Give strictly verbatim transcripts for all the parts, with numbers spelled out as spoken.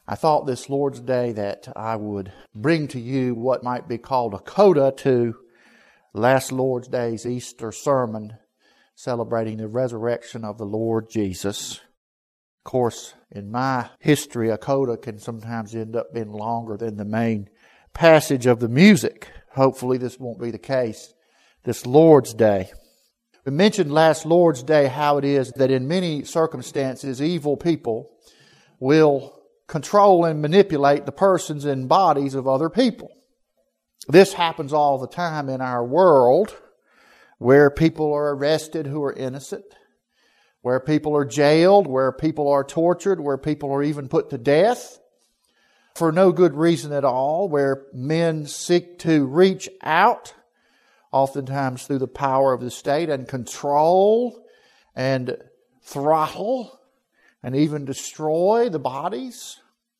I thought this Lord's Day that I would bring to you what might be called a coda to last Lord's Day's Easter sermon celebrating the resurrection of the Lord Jesus. Of course, in my history, a coda can sometimes end up being longer than the main passage of the music. Hopefully this won't be the case this Lord's Day. We mentioned last Lord's Day how it is that in many circumstances, evil people will control and manipulate the persons and bodies of other people. This happens all the time in our world, where people are arrested who are innocent, where people are jailed, where people are tortured, where people are even put to death for no good reason at all, where men seek to reach out, oftentimes through the power of the state, and control and throttle and even destroy the bodies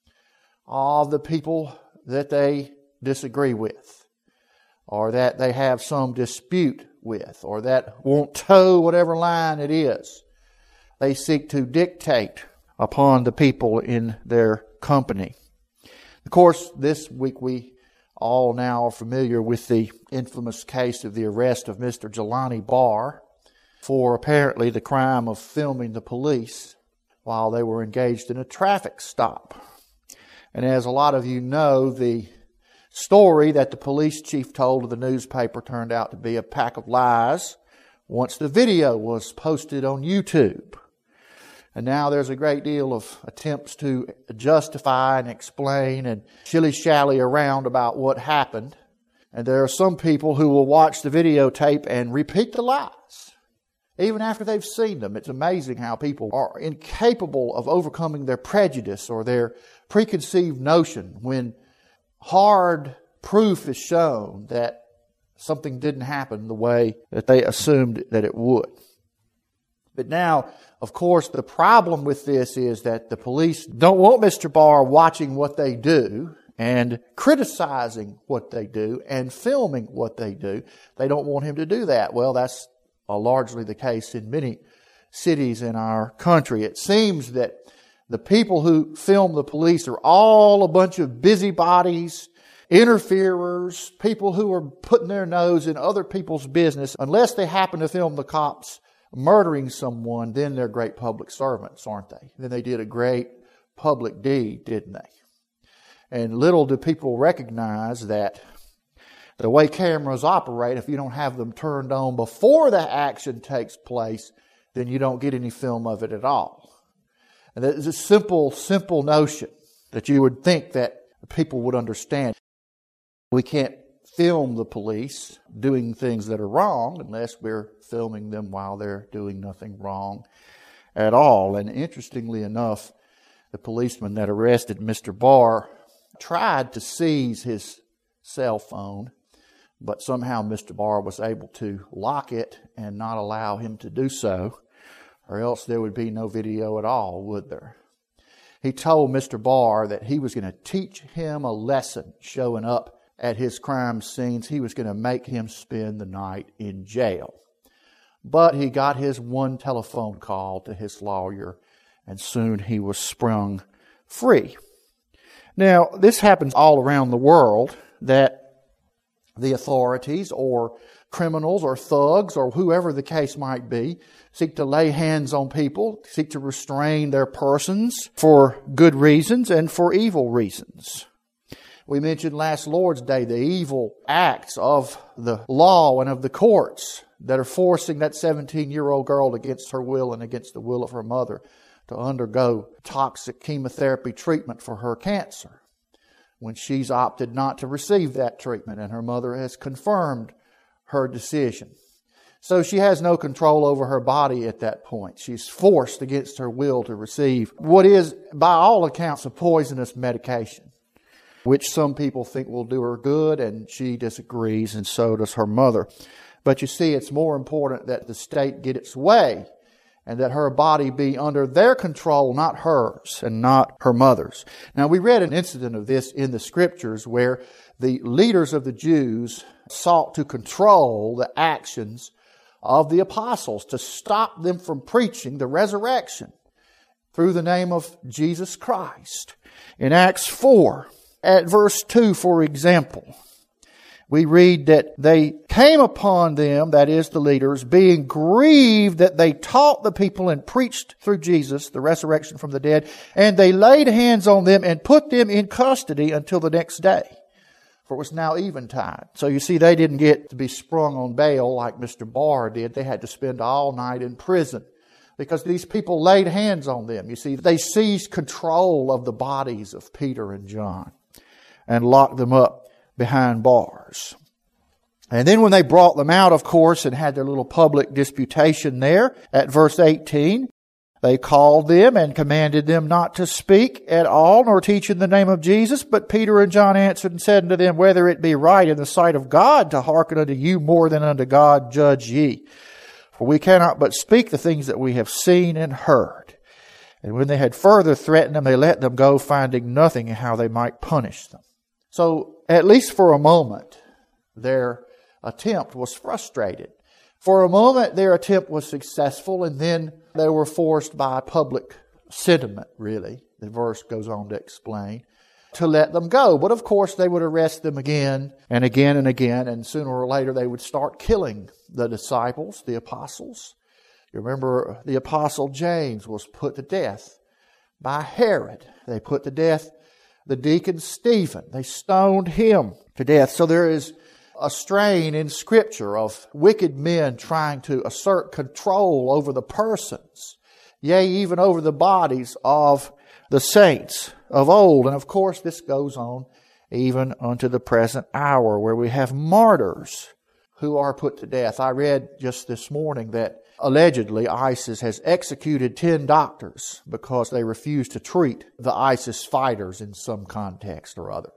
of the people that they disagree with, or that they have some dispute with, or that won't toe whatever line it is. They seek to dictate upon the people in their company. Of course, this week we all now are familiar with the infamous case of the arrest of Mister Jelani Barr for apparently the crime of filming the police while they were engaged in a traffic stop. And as a lot of you know, the story that the police chief told to the newspaper turned out to be a pack of lies once the video was posted on YouTube. And now there's a great deal of attempts to justify and explain and shilly-shally around about what happened. And there are some people who will watch the videotape and repeat the lies, even after they've seen them. It's amazing how people are incapable of overcoming their prejudice or their preconceived notion when hard proof is shown that something didn't happen the way that they assumed that it would. But now, of course, the problem with this is that the police don't want Mister Barr watching what they do and criticizing what they do and filming what they do. They don't want him to do that. Well, that's uh, largely the case in many cities in our country. It seems that the people who film the police are all a bunch of busybodies, interferers, people who are putting their nose in other people's business. Unless they happen to film the cops murdering someone, then they're great public servants, aren't they? Then they did a great public deed, didn't they? And little do people recognize that the way cameras operate, if you don't have them turned on before the action takes place, then you don't get any film of it at all. And it's a simple, simple notion that you would think that people would understand. We can't film the police doing things that are wrong unless we're filming them while they're doing nothing wrong at all. And interestingly enough, the policeman that arrested Mister Barr tried to seize his cell phone, but somehow Mister Barr was able to lock it and not allow him to do so, or else there would be no video at all, would there? He told Mister Barr that he was going to teach him a lesson showing up at his crime scenes. He was going to make him spend the night in jail. But he got his one telephone call to his lawyer, and soon he was sprung free. Now, this happens all around the world, that the authorities or criminals or thugs or whoever the case might be seek to lay hands on people, seek to restrain their persons for good reasons and for evil reasons. We mentioned last Lord's Day the evil acts of the law and of the courts that are forcing that seventeen-year-old girl against her will and against the will of her mother to undergo toxic chemotherapy treatment for her cancer, when she's opted not to receive that treatment and her mother has confirmed her decision. So she has no control over her body at that point. She's forced against her will to receive what is, by all accounts, a poisonous medication, which some people think will do her good, and she disagrees, and so does her mother. But you see, it's more important that the state get its way and that her body be under their control, not hers and not her mother's. Now, we read an incident of this in the Scriptures where the leaders of the Jews sought to control the actions of the apostles, to stop them from preaching the resurrection. through the name of Jesus Christ. In Acts four, at verse two, for example, we read that they came upon them, that is the leaders, being grieved that they taught the people and preached through Jesus, the resurrection from the dead, and they laid hands on them and put them in custody until the next day. For it was now eventide. So you see, they didn't get to be sprung on bail like Mister Barr did. They had to spend all night in prison because these people laid hands on them. You see, they seized control of the bodies of Peter and John and locked them up behind bars. And then when they brought them out, of course, and had their little public disputation there, at verse eighteen, they called them and commanded them not to speak at all, nor teach in the name of Jesus. But Peter and John answered and said unto them, whether it be right in the sight of God to hearken unto you more than unto God, judge ye. For we cannot but speak the things that we have seen and heard. And when they had further threatened them, they let them go, finding nothing how they might punish them. So, at least for a moment, their attempt was frustrated. For a moment, their attempt was successful, and then they were forced by public sentiment, really, the verse goes on to explain, to let them go. But of course, they would arrest them again and again and again, and sooner or later they would start killing the disciples, the apostles. You remember the apostle James was put to death by Herod. They put to death the deacon Stephen. They stoned him to death. So there is a strain in Scripture of wicked men trying to assert control over the persons, yea, even over the bodies of the saints of old. And of course, this goes on even unto the present hour, where we have martyrs who are put to death. I read just this morning that allegedly ISIS has executed ten doctors because they refused to treat the ISIS fighters in some context or other.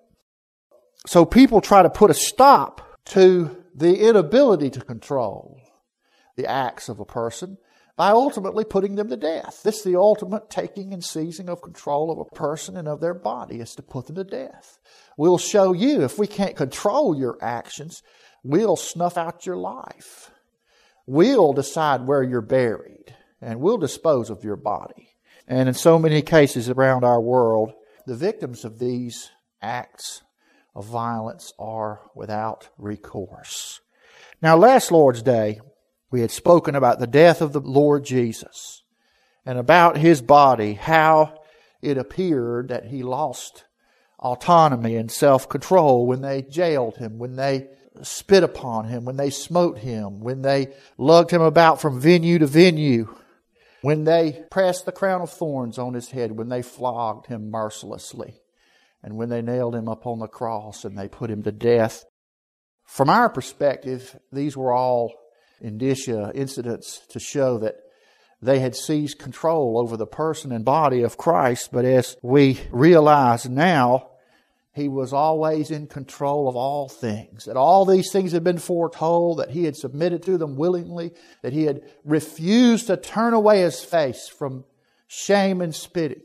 So people try to put a stop to the inability to control the acts of a person by ultimately putting them to death. This is the ultimate taking and seizing of control of a person and of their body, is to put them to death. We'll show you, if we can't control your actions, we'll snuff out your life. We'll decide where you're buried, and we'll dispose of your body. And in so many cases around our world, the victims of these acts of violence are without recourse. Now, last Lord's Day, we had spoken about the death of the Lord Jesus and about His body, how it appeared that He lost autonomy and self-control when they jailed Him, when they spit upon Him, when they smote Him, when they lugged Him about from venue to venue, when they pressed the crown of thorns on His head, when they flogged Him mercilessly, and when they nailed Him up on the cross and they put Him to death. From our perspective, these were all indicia, incidents to show that they had seized control over the person and body of Christ. But as we realize now, He was always in control of all things. That all these things had been foretold, that He had submitted to them willingly, that He had refused to turn away His face from shame and spitting,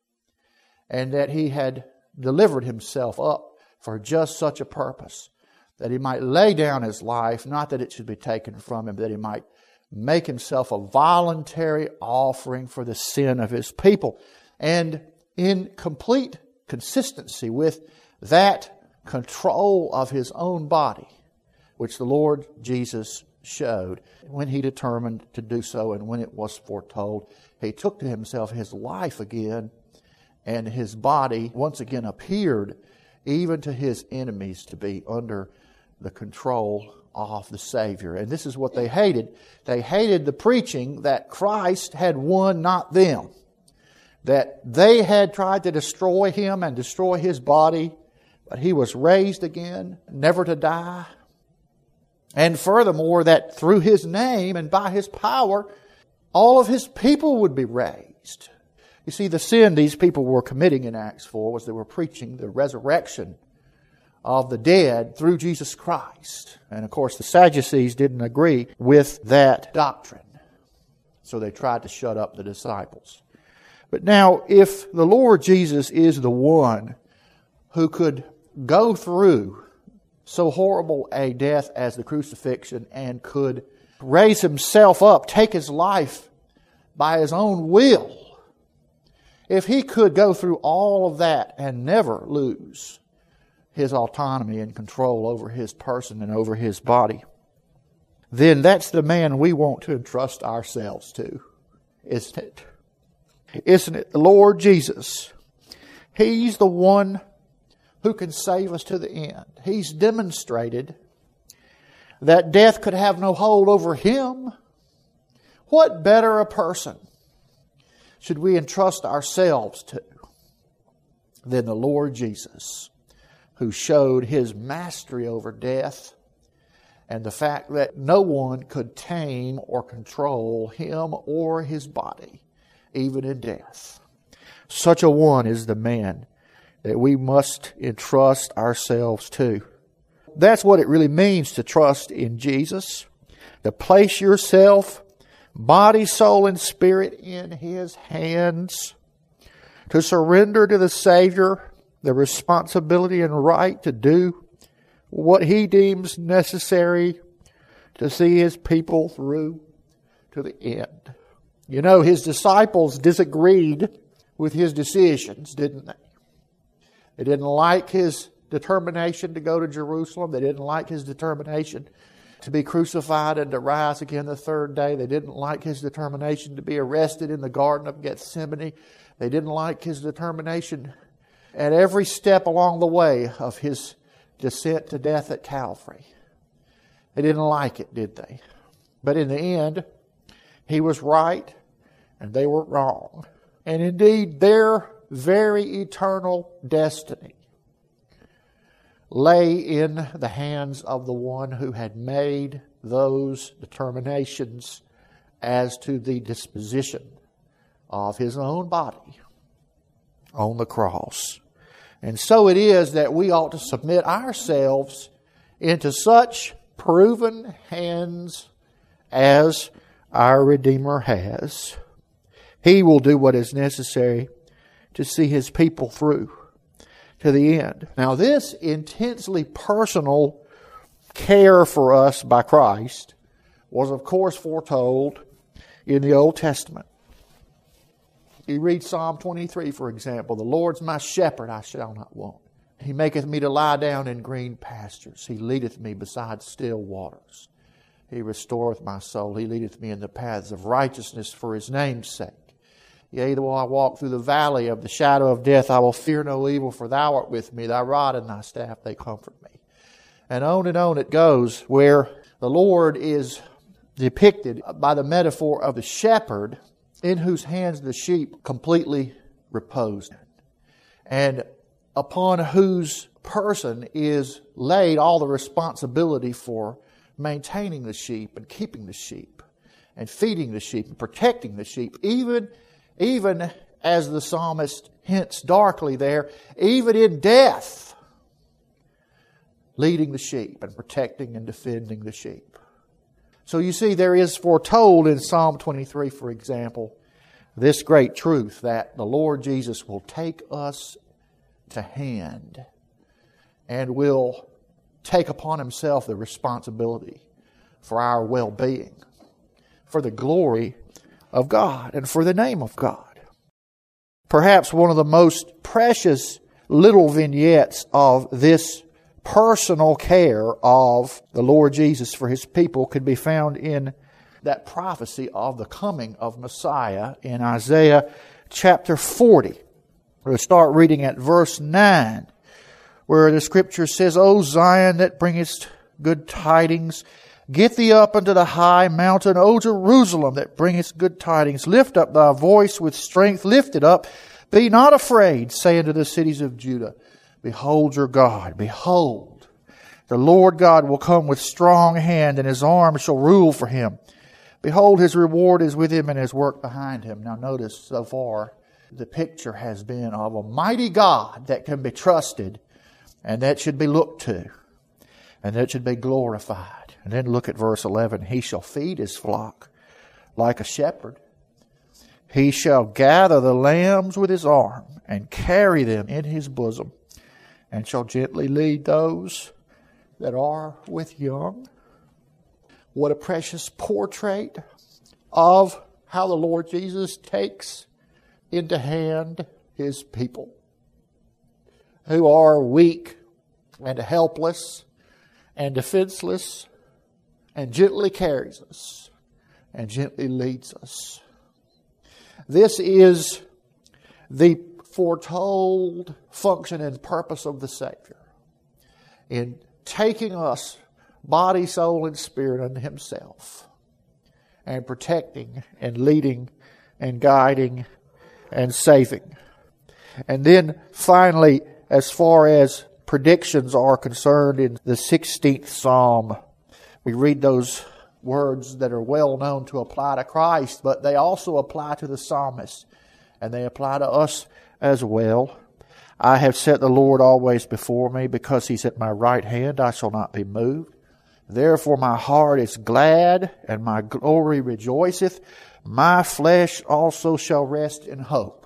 and that He had delivered Himself up for just such a purpose, that He might lay down His life, not that it should be taken from Him, that He might make Himself a voluntary offering for the sin of His people. And in complete consistency with that control of His own body, which the Lord Jesus showed when He determined to do so and when it was foretold, He took to Himself His life again, and His body once again appeared even to His enemies to be under the control of the Savior. And this is what they hated. They hated the preaching that Christ had won, not them. That they had tried to destroy Him and destroy His body, but He was raised again, never to die. And furthermore, that through His name and by His power, all of His people would be raised. You see, the sin these people were committing in Acts four was they were preaching the resurrection of the dead through Jesus Christ. And of course, the Sadducees didn't agree with that doctrine, so they tried to shut up the disciples. But now, if the Lord Jesus is the one who could go through so horrible a death as the crucifixion and could raise Himself up, take His life by His own will, if He could go through all of that and never lose His autonomy and control over His person and over His body, then that's the man we want to entrust ourselves to, isn't it? Isn't it the Lord Jesus? He's the one who can save us to the end. He's demonstrated that death could have no hold over Him. What better a person should we entrust ourselves to than the Lord Jesus, who showed His mastery over death and the fact that no one could tame or control Him or His body, even in death. Such a one is the man that we must entrust ourselves to. That's what it really means to trust in Jesus. To place yourself, body, soul, and spirit in His hands. To surrender to the Savior the responsibility and right to do what He deems necessary to see His people through to the end. You know, His disciples disagreed with His decisions, didn't they? They didn't like His determination to go to Jerusalem. They didn't like His determination to be crucified and to rise again the third day. They didn't like His determination to be arrested in the Garden of Gethsemane. They didn't like His determination at every step along the way of His descent to death at Calvary. They didn't like it, did they? But in the end, He was right and they were wrong. And indeed, their very eternal destiny lay in the hands of the one who had made those determinations as to the disposition of His own body on the cross. And so it is that we ought to submit ourselves into such proven hands as our Redeemer has. He will do what is necessary to see His people through to the end. Now, this intensely personal care for us by Christ was, of course, foretold in the Old Testament. You read Psalm twenty-three, for example. The Lord's my shepherd, I shall not want. He maketh me to lie down in green pastures. He leadeth me beside still waters. He restoreth my soul. He leadeth me in the paths of righteousness for His name's sake. Yea, though I walk through the valley of the shadow of death, I will fear no evil, for Thou art with me. Thy rod and Thy staff, they comfort me. And on and on it goes, where the Lord is depicted by the metaphor of the shepherd in whose hands the sheep completely repose, and upon whose person is laid all the responsibility for maintaining the sheep and keeping the sheep and feeding the sheep and protecting the sheep, even Even as the psalmist hints darkly there, even in death, leading the sheep and protecting and defending the sheep. So you see, there is foretold in Psalm twenty-three, for example, this great truth that the Lord Jesus will take us to hand and will take upon Himself the responsibility for our well-being, for the glory of God and for the name of God. Perhaps one of the most precious little vignettes of this personal care of the Lord Jesus for His people could be found in that prophecy of the coming of Messiah in Isaiah chapter forty. We'll start reading at verse nine, where the Scripture says, O Zion that bringest good tidings, get thee up unto the high mountain, O Jerusalem, that bringest good tidings. Lift up thy voice with strength. Lift it up. Be not afraid. Say unto the cities of Judah, Behold your God. Behold, the Lord God will come with strong hand, and His arm shall rule for Him. Behold, His reward is with Him, and His work behind Him. Now notice, so far, the picture has been of a mighty God that can be trusted, and that should be looked to, and that should be glorified. And then look at verse eleven. He shall feed His flock like a shepherd. He shall gather the lambs with His arm and carry them in His bosom, and shall gently lead those that are with young. What a precious portrait of how the Lord Jesus takes into hand His people who are weak and helpless and defenseless, and gently carries us and gently leads us. This is the foretold function and purpose of the Savior in taking us, body, soul, and spirit, unto Himself, and protecting and leading and guiding and saving. And then finally, as far as predictions are concerned, in the sixteenth Psalm, we read those words that are well known to apply to Christ, but they also apply to the psalmist, and they apply to us as well. I have set the Lord always before me, because He's at my right hand, I shall not be moved. Therefore my heart is glad, and my glory rejoiceth. My flesh also shall rest in hope.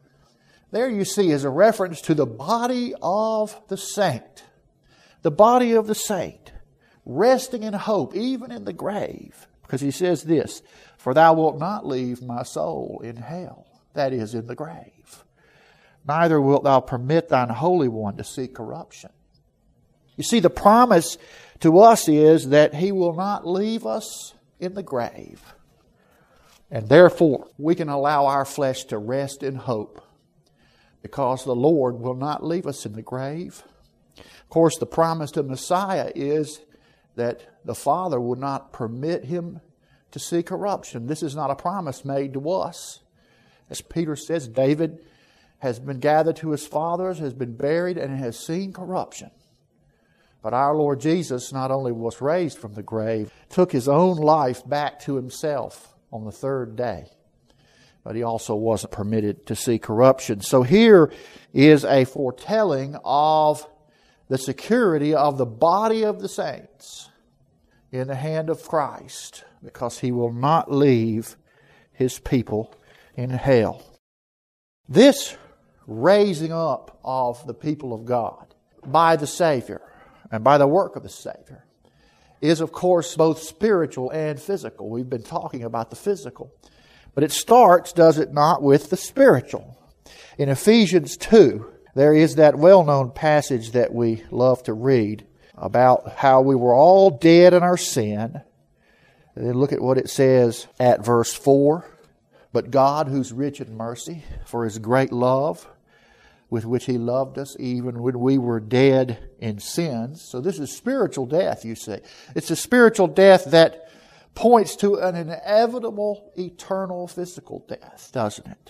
There you see is a reference to the body of the saint. The body of the saint, resting in hope, even in the grave. Because he says this, for thou wilt not leave my soul in hell, that is, in the grave. Neither wilt thou permit thine Holy One to see corruption. You see, the promise to us is that He will not leave us in the grave. And therefore, we can allow our flesh to rest in hope, because the Lord will not leave us in the grave. Of course, the promise to Messiah is that the Father would not permit Him to see corruption. This is not a promise made to us. As Peter says, David has been gathered to his fathers, has been buried, and has seen corruption. But our Lord Jesus not only was raised from the grave, took His own life back to Himself on the third day, but He also wasn't permitted to see corruption. So here is a foretelling of the security of the body of the saints in the hand of Christ, because He will not leave His people in hell. This raising up of the people of God by the Savior and by the work of the Savior is, of course, both spiritual and physical. We've been talking about the physical. But it starts, does it not, with the spiritual. In Ephesians two, there is that well-known passage that we love to read about how we were all dead in our sin. And then look at what it says at verse four. But God, who's rich in mercy, for His great love, with which He loved us even when we were dead in sins. So this is spiritual death, you see. It's a spiritual death that points to an inevitable, eternal physical death, doesn't it?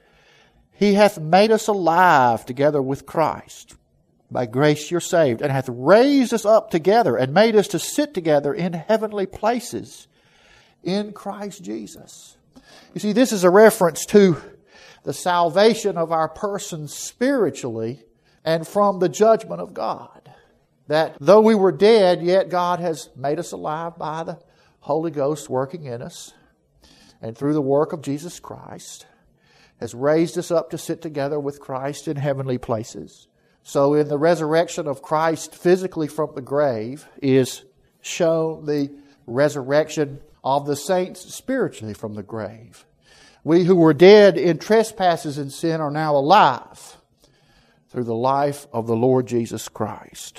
He hath made us alive together with Christ. By grace you're saved, and hath raised us up together and made us to sit together in heavenly places in Christ Jesus. You see, this is a reference to the salvation of our persons spiritually and from the judgment of God. That though we were dead, yet God has made us alive by the Holy Ghost working in us, and through the work of Jesus Christ, has raised us up to sit together with Christ in heavenly places. So in the resurrection of Christ physically from the grave is shown the resurrection of the saints spiritually from the grave. We who were dead in trespasses and sin are now alive through the life of the Lord Jesus Christ.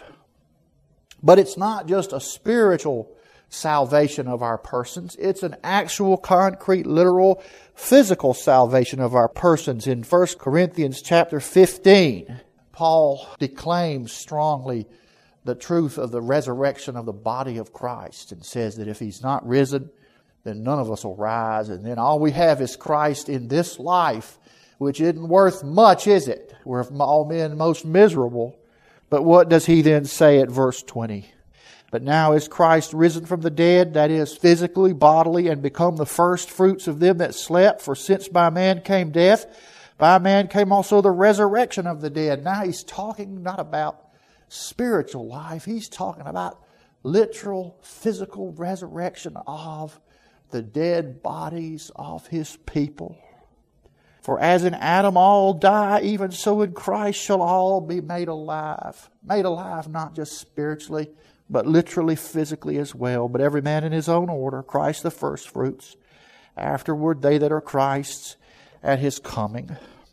But it's not just a spiritual salvation of our persons. It's an actual, concrete, literal, physical salvation of our persons. In First Corinthians chapter fifteen, Paul declaims strongly the truth of the resurrection of the body of Christ and says that if He's not risen, then none of us will rise. And then all we have is Christ in this life, which isn't worth much, is it? We're of all men most miserable. But what does he then say at verse twenty? But now is Christ risen from the dead, that is, physically, bodily, and become the first fruits of them that slept. For since by man came death, by man came also the resurrection of the dead. Now he's talking not about spiritual life. He's talking about literal, physical resurrection of the dead bodies of His people. For as in Adam all die, even so in Christ shall all be made alive. Made alive not just spiritually, but literally, physically as well. But every man in his own order, Christ the first fruits. Afterward, they that are Christ's. at His coming.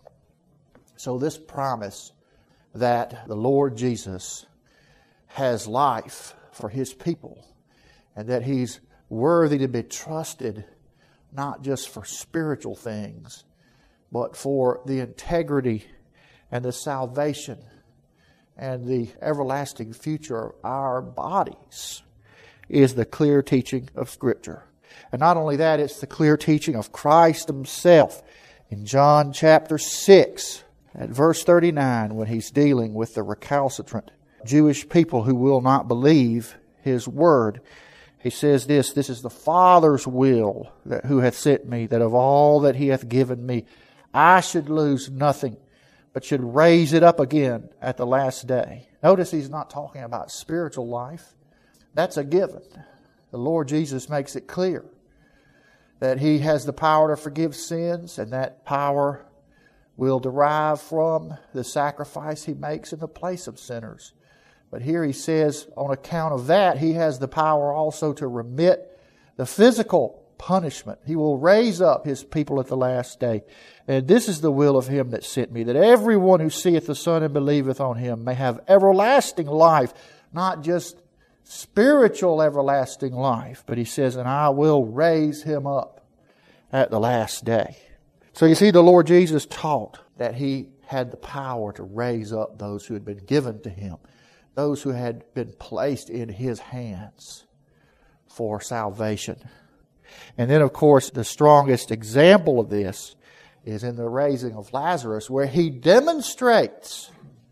So this promise that the Lord Jesus has life for His people and that He's worthy to be trusted not just for spiritual things, but for the integrity and the salvation and the everlasting future of our bodies, is the clear teaching of Scripture. And not only that, it's the clear teaching of Christ Himself in John chapter six, at verse thirty-nine, when He's dealing with the recalcitrant Jewish people who will not believe His word. He says this, "This is the Father's will that who hath sent me, that of all that He hath given me, I should lose nothing, but should raise it up again at the last day." Notice He's not talking about spiritual life. That's a given. The Lord Jesus makes it clear that He has the power to forgive sins, and that power will derive from the sacrifice He makes in the place of sinners. But here He says, on account of that, He has the power also to remit the physical punishment. He will raise up His people at the last day. And this is the will of Him that sent me, that everyone who seeth the Son and believeth on Him may have everlasting life, not just spiritual everlasting life. But He says, and I will raise him up at the last day. So you see, the Lord Jesus taught that He had the power to raise up those who had been given to Him, those who had been placed in His hands for salvation. And then, of course, the strongest example of this is in the raising of Lazarus, where He demonstrates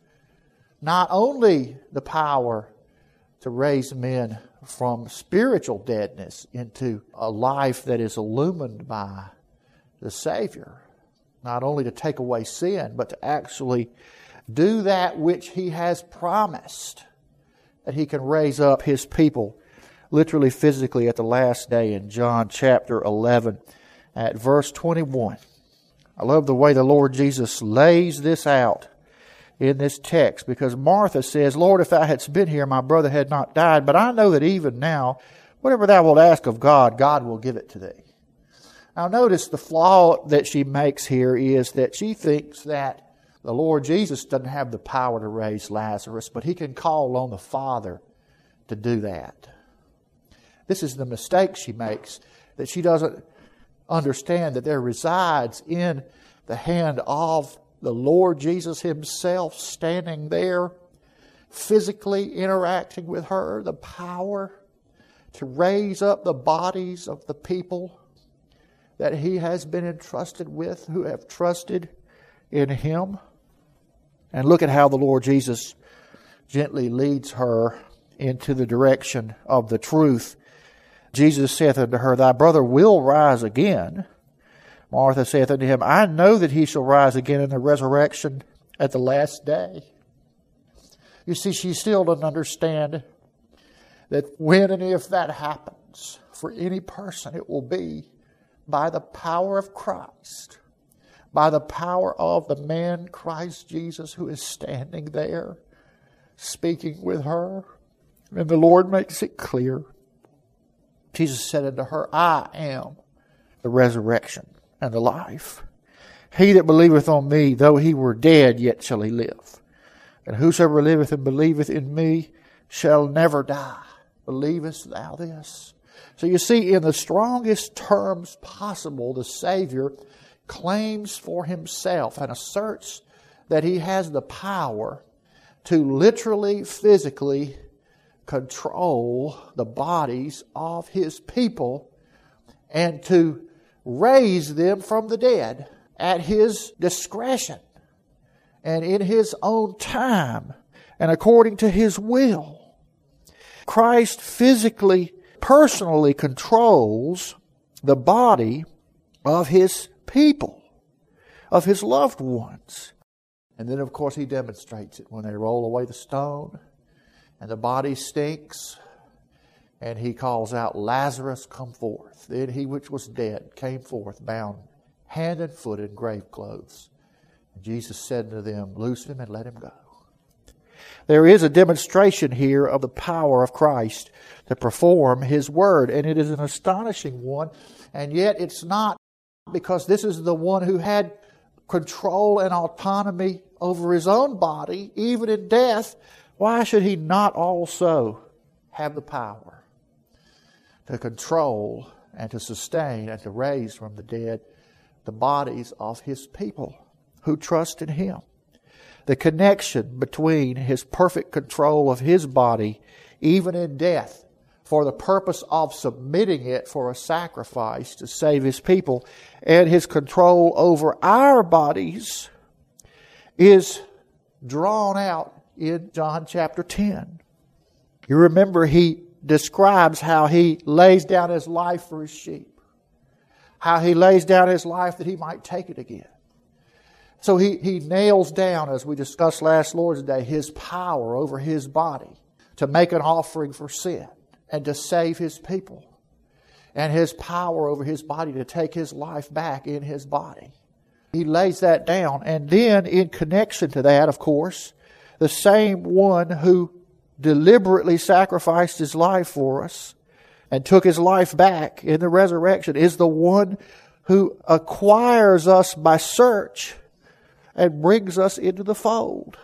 not only the power to raise men from spiritual deadness into a life that is illumined by the Savior, not only to take away sin, but to actually do that which He has promised, that He can raise up His people literally, physically, at the last day in John chapter eleven at verse twenty-one. I love the way the Lord Jesus lays this out in this text, because Martha says, "Lord, if Thou hadst been here, my brother had not died. But I know that even now, whatever Thou wilt ask of God, God will give it to Thee." Now notice the flaw that she makes here is that she thinks that the Lord Jesus doesn't have the power to raise Lazarus, but He can call on the Father to do that. This is the mistake she makes, that she doesn't understand that there resides in the hand of the Lord Jesus Himself, standing there, physically interacting with her, the power to raise up the bodies of the people that He has been entrusted with, who have trusted in Him. And look at how the Lord Jesus gently leads her into the direction of the truth. Jesus saith unto her, "Thy brother will rise again." Martha saith unto Him, "I know that he shall rise again in the resurrection at the last day." You see, she still doesn't understand that when and if that happens for any person, it will be by the power of Christ, by the power of the man Christ Jesus, who is standing there speaking with her. And the Lord makes it clear. Jesus said unto her, "I am the resurrection and the life. He that believeth on me, though he were dead, yet shall he live. And whosoever liveth and believeth in me shall never die. Believest thou this?" So you see, in the strongest terms possible, the Savior claims for Himself and asserts that He has the power to literally, physically control the bodies of His people and to raise them from the dead at His discretion and in His own time and according to His will. Christ physically, personally controls the body of His people, of His loved ones. And then, of course, He demonstrates it when they roll away the stone and the body stinks, and He calls out, "Lazarus, come forth." Then he which was dead came forth, bound hand and foot in grave clothes. And Jesus said to them, "Loose him and let him go." There is a demonstration here of the power of Christ to perform His word, and it is an astonishing one, and yet it's not Because this is the one who had control and autonomy over his own body, even in death. Why should he not also have the power to control and to sustain and to raise from the dead the bodies of his people who trust in him? The connection between his perfect control of his body, even in death, for the purpose of submitting it for a sacrifice to save his people, and his control over our bodies is drawn out in John chapter ten. You remember he describes how he lays down his life for his sheep. How he lays down his life that he might take it again. So he, he nails down, as we discussed last Lord's Day, his power over his body to make an offering for sin and to save his people. And his power over his body to take his life back in his body. He lays that down. And then in connection to that, of course, the same one who deliberately sacrificed his life for us and took his life back in the resurrection is the one who acquires us by search and brings us into the fold.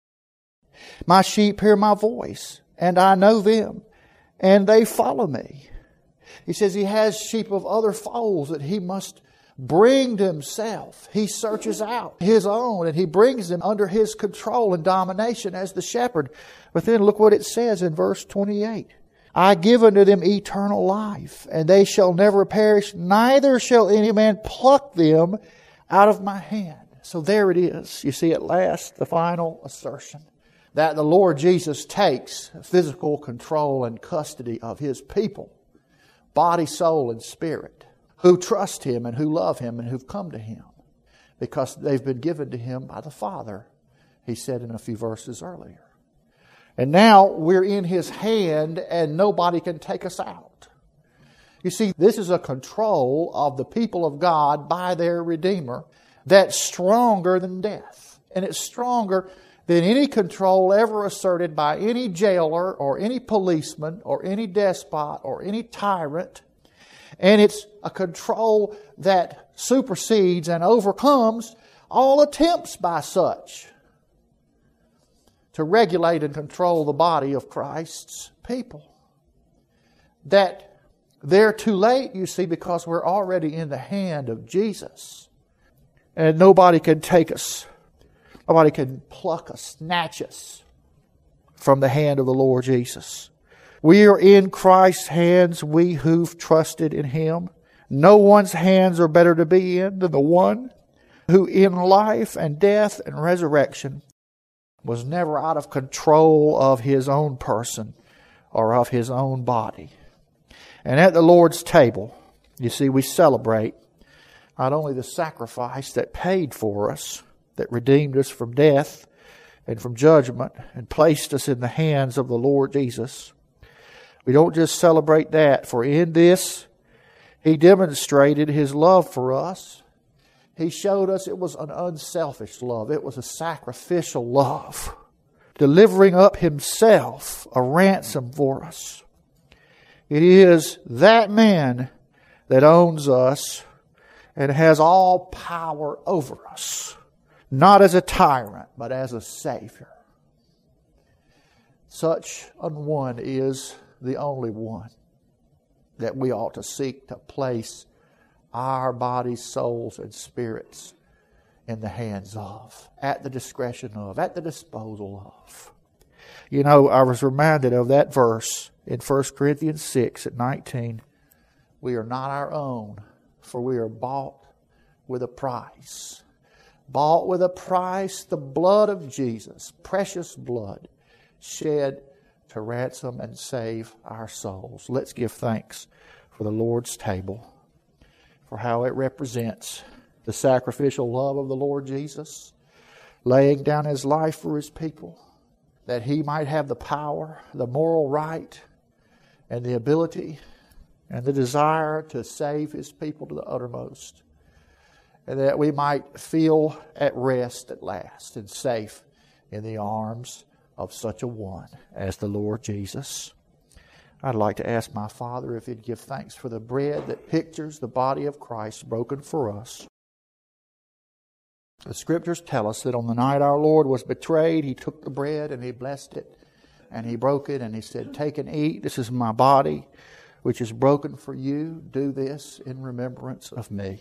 My sheep hear my voice, and I know them, and they follow me. He says he has sheep of other folds that he must bring to himself. He searches out his own, and he brings them under his control and domination as the shepherd. But then look what it says in verse twenty-eight. I give unto them eternal life, and they shall never perish, neither shall any man pluck them out of my hand. So there it is. You see at last the final assertion that the Lord Jesus takes physical control and custody of his people, body, soul, and spirit, who trust him and who love him and who've come to him because they've been given to him by the Father, he said in a few verses earlier. And now we're in his hand and nobody can take us out. You see, this is a control of the people of God by their Redeemer that's stronger than death. And it's stronger than any control ever asserted by any jailer or any policeman or any despot or any tyrant. And it's a control that supersedes and overcomes all attempts by such to regulate and control the body of Christ's people. That they're too late, you see, because we're already in the hand of Jesus. And nobody can take us. Nobody can pluck us, snatch us from the hand of the Lord Jesus. We are in Christ's hands, we who've trusted in him. No one's hands are better to be in than the one who in life and death and resurrection was never out of control of his own person or of his own body. And at the Lord's table, you see, we celebrate not only the sacrifice that paid for us, that redeemed us from death and from judgment and placed us in the hands of the Lord Jesus. We don't just celebrate that, for in this he demonstrated his love for us. He showed us it was an unselfish love. It was a sacrificial love, delivering up himself a ransom for us. It is that man that owns us and has all power over us, not as a tyrant, but as a Savior. Such an one is the only one that we ought to seek to place our bodies, souls, and spirits in the hands of, at the discretion of, at the disposal of. You know, I was reminded of that verse in First Corinthians six at nineteen. We are not our own, for we are bought with a price. Bought with a price, the blood of Jesus, precious blood, shed to ransom and save our souls. Let's give thanks for the Lord's table, for how it represents the sacrificial love of the Lord Jesus, laying down his life for his people, that he might have the power, the moral right, and the ability and the desire to save his people to the uttermost, and that we might feel at rest at last and safe in the arms of such a one as the Lord Jesus. I'd like to ask my Father if He'd give thanks for the bread that pictures the body of Christ broken for us. The Scriptures tell us that on the night our Lord was betrayed, He took the bread and He blessed it and He broke it and He said, "Take and eat. This is my body, which is broken for you. Do this in remembrance of me."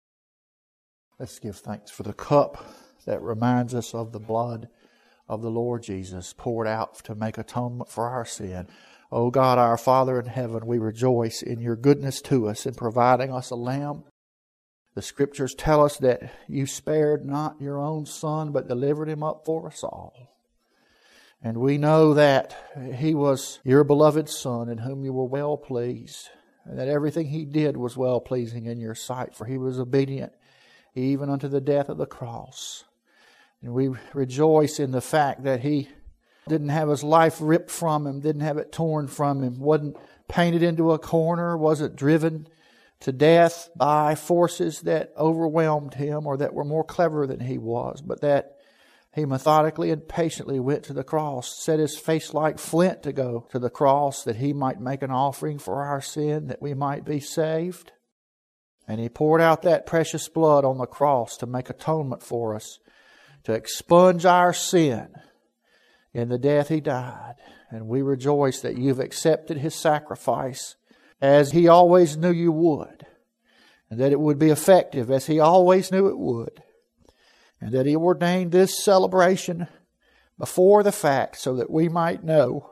Let's give thanks for the cup that reminds us of the blood of the Lord Jesus poured out to make atonement for our sin. O God, our Father in heaven, we rejoice in Your goodness to us in providing us a lamb. The Scriptures tell us that You spared not Your own Son, but delivered Him up for us all. And we know that He was Your beloved Son in whom You were well pleased, and that everything He did was well pleasing in Your sight, for He was obedient even unto the death of the cross. And we rejoice in the fact that He didn't have His life ripped from Him, didn't have it torn from Him, wasn't painted into a corner, wasn't driven to death by forces that overwhelmed Him or that were more clever than He was, but that He methodically and patiently went to the cross, set His face like flint to go to the cross, that He might make an offering for our sin, that we might be saved. And He poured out that precious blood on the cross to make atonement for us, to expunge our sin in the death He died. And we rejoice that You've accepted His sacrifice as He always knew You would, and that it would be effective as He always knew it would, and that He ordained this celebration before the fact so that we might know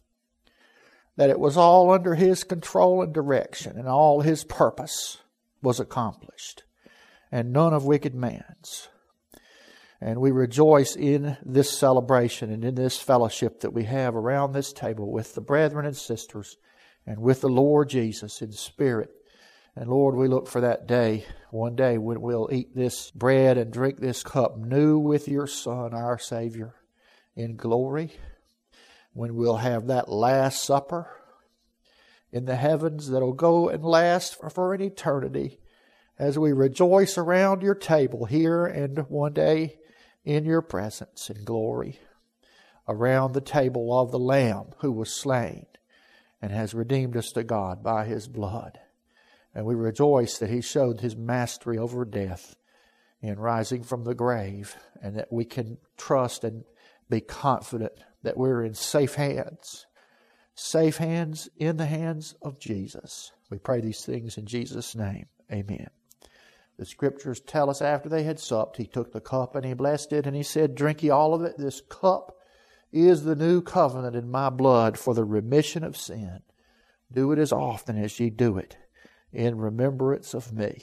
that it was all under His control and direction, and all His purpose was accomplished, and none of wicked man's. And we rejoice in this celebration and in this fellowship that we have around this table with the brethren and sisters and with the Lord Jesus in spirit. And Lord, we look for that day, one day when we'll eat this bread and drink this cup new with Your Son, our Savior, in glory. When we'll have that Last Supper in the heavens that'll go and last for, for an eternity, as we rejoice around Your table here and one day in Your presence in glory, around the table of the Lamb who was slain and has redeemed us to God by His blood. And we rejoice that He showed His mastery over death in rising from the grave, and that we can trust and be confident that we're in safe hands. Safe hands in the hands of Jesus. We pray these things in Jesus' name. Amen. The Scriptures tell us after they had supped, He took the cup and He blessed it, and He said, "Drink ye all of it. This cup is the new covenant in my blood for the remission of sin. Do it as often as ye do it in remembrance of me."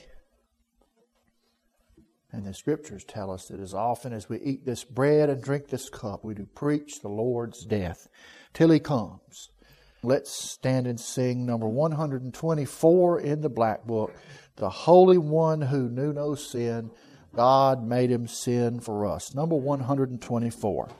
And the Scriptures tell us that as often as we eat this bread and drink this cup, we do preach the Lord's death till He comes. Let's stand and sing number one hundred twenty-four in the Black Book. The Holy One who knew no sin, God made Him sin for us. Number one hundred twenty-four.